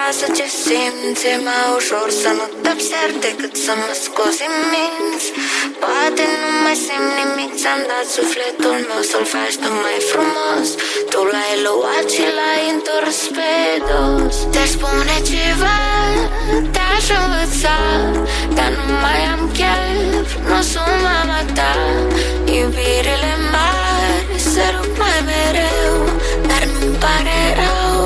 pasă ce simți. E mai ușor să nu te observ decât să mă scoți în minți. Poate nu mai simt nimic, ți-am dat sufletul meu să-l faci tu mai frumos. Tu l-ai luat și l-ai întors pe dos. Te-aș spune ceva, te-aș învăța, dar nu mai am chef, nu sunt mama ta. Iubirile mari se rup mai mereu, dar nu-mi pare rău.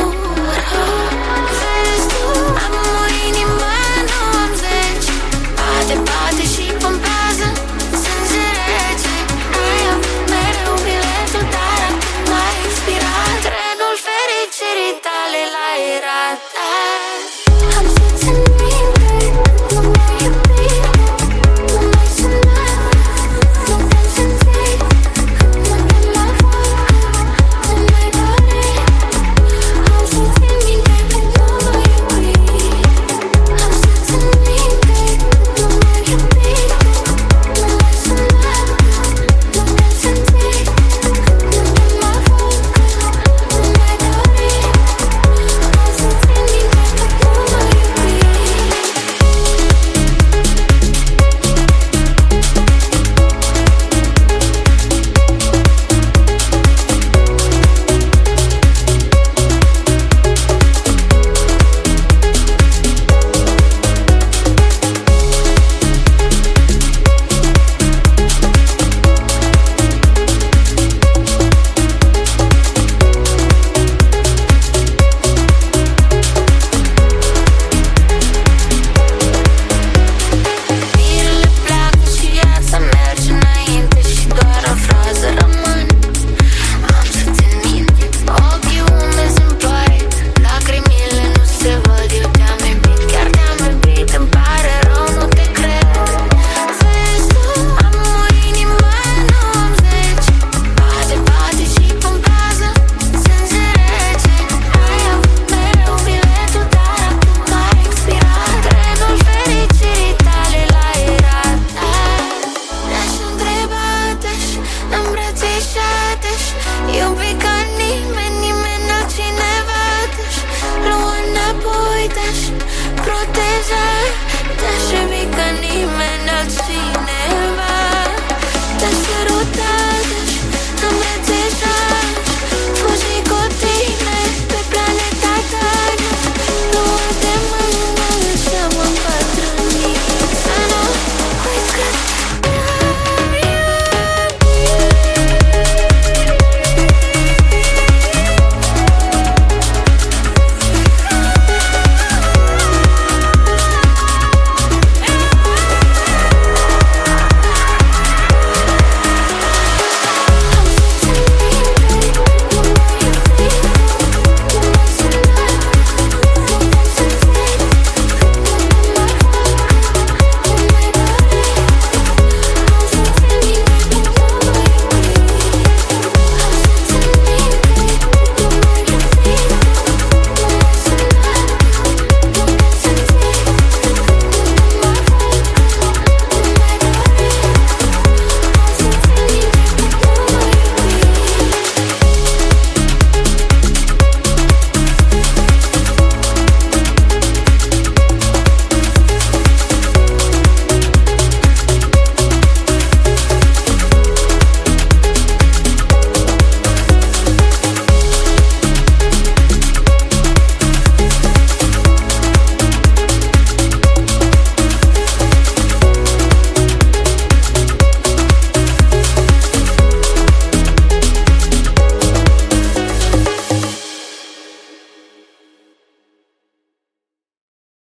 Vezi tu, am o inimă, nu am zeci. Bate și pompează sânge rece. Ai avut mereu biletul, dar acum m-ai inspirat. Trenul fericirii tale l-ai ratat.